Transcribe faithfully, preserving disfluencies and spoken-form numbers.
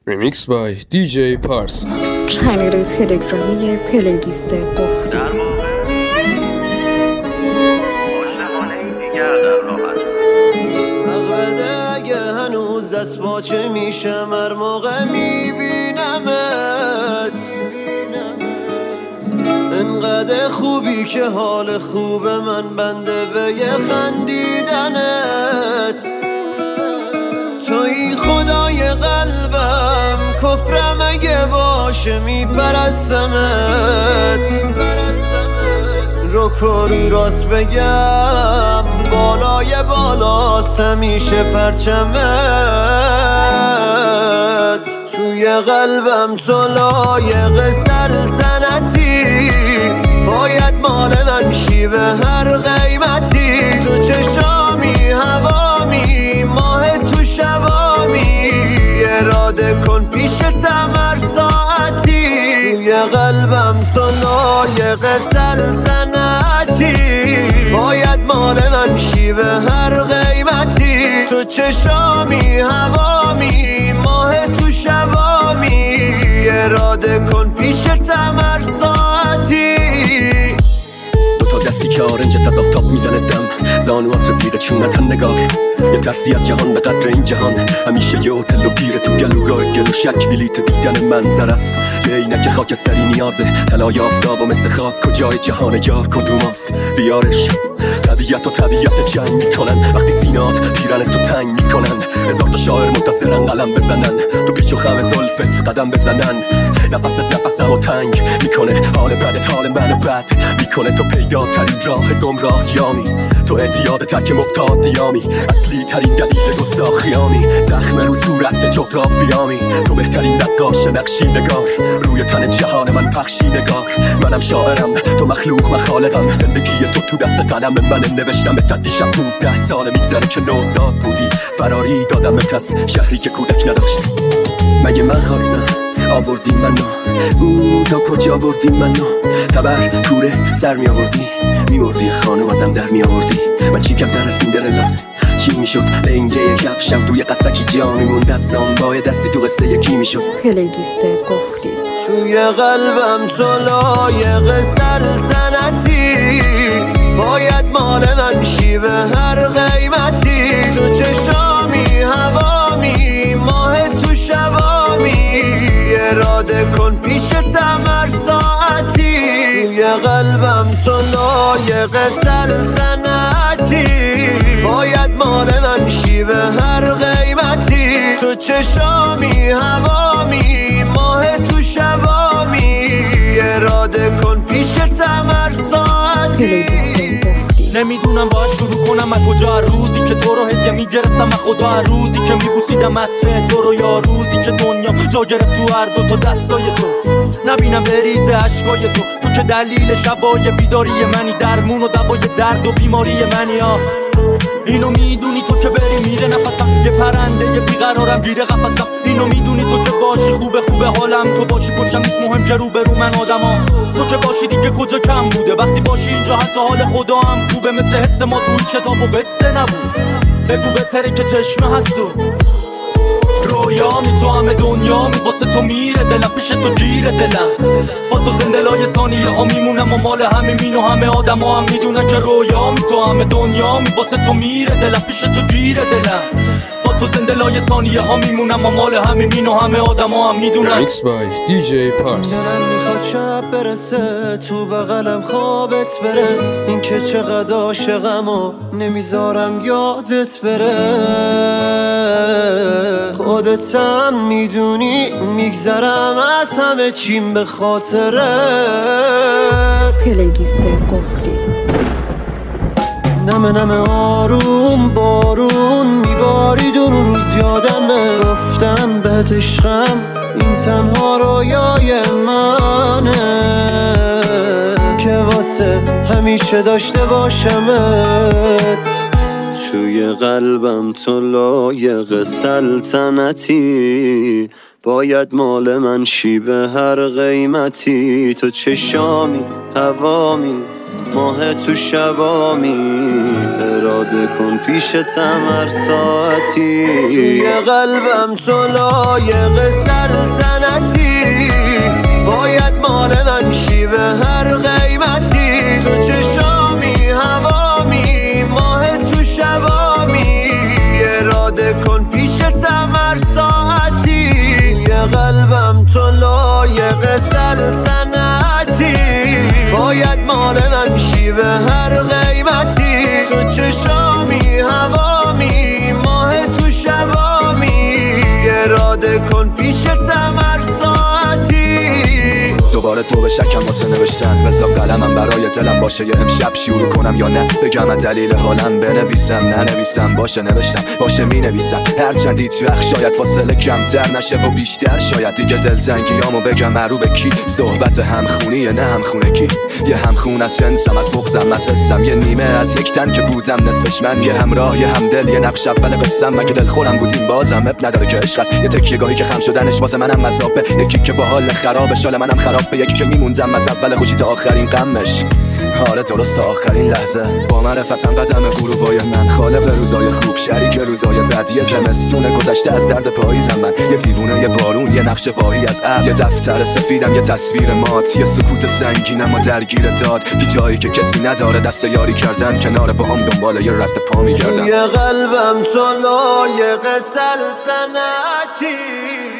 Remix by دی جی پارس. چنل تلگرامی پلیلیست قفلی. حق بده اگه هنوز دست باچه میشم هر موقع میبینمت، انقدر خوبی که حال خوب من بنده به یه خندیدنت. توی خدای قلبم، کفرم اگه باشه میپرستمت. رو کاری راست بگم، بالای بالاست همیشه پرچمت. توی قلبم تو لایق سلطنتی، باید مال من شی به هر قیمتی. تو چشامی هوامی، ماه تو شبامی، اراده کن پیشتم هر ساعتی. توی قلبم تو لایق سلطنتی، باید مال من شی به هر قیمتی. تو چشامی هوامی، ماه تو شبامی، اراده کن پیشتم هر ساعتی. دوتا دستی که آرنجت از آفتاب میزنه دم، زانوات رفیق چونتن نگار. یه ترسی از جهان به قدر این جهان، همیشه یه هتل و گیره تو گلوگاه گلو شک بلیت دیدن منظر است. یه عینک خاکستری نیازه، طلای آفتاب و مثل خاک کجای جهان یار کدوم است. بیارش طبیعت و طبیعت جنگ میکنن، وقتی سینات پیرن تو تنگ میکنن. هزار تا شاعر منتظرن قلم بزنن، تو پیچ و خم زلفت قدم بزنن. نفست نفسم و تنگ میکنه، حال بدت حال منو بد میکنه. تو پیداترین راه گمراهیامی، تو اعتیاد ترک مبتادیامی، اصلی ترین دلیل گستاخیامی. زخم رو صورت جغرافیامی، تو بهترین نقاش نقشی نگار. روی تن جهان من پخشی نگار. منم شاعرم تو مخلوق مخالقم، زندگی تو تو دست قلم من نوشتم. تا دیشب پونزده سال میگذره که نوزاد بودی، فراری دادمت از شهری که کودک نداشت. مگه من خواستم آوردی منو، او تا کجا بردی منو؟ تبر کوره سر می آوردی، می مردی خانو ازم در می آوردی. من چی کم در سیندرلاس چی می شد؟ لنگه یک شب توی قصرکی جا می موند دستان، با دستی تو قصه یکی می شد. پلیلیست قفلی. توی قلبم تو لایق سلطنتی، باید مال من شی به هر قیمتی. تو چشامی هوامی، ماه تو شبامی، اراده کن پیشتم هر ساعتی. توی قلبم تو لایق سلطنتی، باید مال من شی به هر قیمتی. تو چشامی هوامی، ماه تو شبامی، اراده کن پیشتم هر ساعتی. نمیدونم باید شروع کنم از کجا، روزی که تو رو هدیه میگرفتم از خدا، روزی که میبوسیدم عطر تو رو، یا روزی که دنیا جا گرفت تو هر دو تا دستای تو. نبینم بریزه عشقای تو، تو که دلیل شبای بیداری منی، درمون و دوای درد و بیماری منی. ها اینو میدونی تو که بری میره نفسم، یه پرنده یه بیقرارم گیره قفسم. اینو میدونی تو که باشی خوبه خوبه حالم، تو باشی پشتم نیست مهم که رو به رو من آدما. تو که باشی دیگه کجا کم بوده، وقتی باشی اینجا حتی حال خدا هم خوبه. مثل حس ما تو کتاب و قصه نبود، بگو بهتره که چشمه هست تو رویامی. تو همه دنیا می واسه تو میره دلم، پیش تو گیره دلم. با تو زنده لای ثانیه ها میمونم و مال همه مین و همه آدم ها هم میدونن که رویامی. تو همه دنیا می واسه تو میره دلم، پیش تو گیره دلم. با تو زنده لای ثانیه ها میمونم و مال همه مین و همه آدم ها هم میدونن. Remix by دی جی پارس. دلم میخواد شب برسه تو بغلم خوابت بره، این که چقدر عاشقم و نمیذارم یادت بره. خودت هم میدونی میگذرم از همه چیم به خاطره. پلیلیست قفلی. نمه نمه آروم بارون میبارید اون روز یادمه، گفتم بهت عشقم این تنها رویای منه، که واسه همیشه داشته باشمت. توی قلبم تو لایق سلطنتی، باید مال من شی به هر قیمتی. تو چشامی هوامی، ماه تو شبامی، اراده کن پیشتم هر ساعتی توی قلبم تو لایق سلطنتی باید مال من شی به هر قیمتی تو چشامی هوامی ماه تو شبامی اراده کن پیشتم هر ساعتی توی قلبم تو لایق سلطنتی باید مال من شی به هر قیمتی تو چشامی هوامی ماه تو شبامی اراده کن پیشتم هر ساعتی دوباره تو به شکم واسه نوشتن بذار قلمم برای دلم باشه یه امشب شروع کنم یا نه بگم دلیل حالم بنویسم ننویسم باشه نوشتم باشه می نویسم هرچند هیچ وقت شاید فاصله کمتر نشه و بیشتر شاید دیگه دلتنگیامو بگم مرو به کی صحبت همخونیه نه همخونگی یه همخون از جنسم از بغضم از حسم یه نیمه از یک تن که بودم نصفش من یه همراه یه همدل یه نقش اول قسم مگه دل خورم بودیم بازم اب نداره که عشق است یه تکیه‌گاهی که خم شدنش واسه منم مذابه یکی که با حال خراب شال منم خراب به یکی که میموندم از اول خوشی تا آخرین غمش آره درست تا آخرین لحظه با معرفتم قدم غروبای من خالق روزای خوب شریک روزای بد یه زمستون گذشته از درد پاییزم من یه دیوونه یه بارون یه نقش واهی از ابر یه دفتر سفیدم یه تصویر مات یه سکوت سنگینم و درگیر داد تو جایی که کسی نداره دست یاری کردن کنار با هم دنبال یه رد پا میگردم توی قلبم تو لایق سلطنتی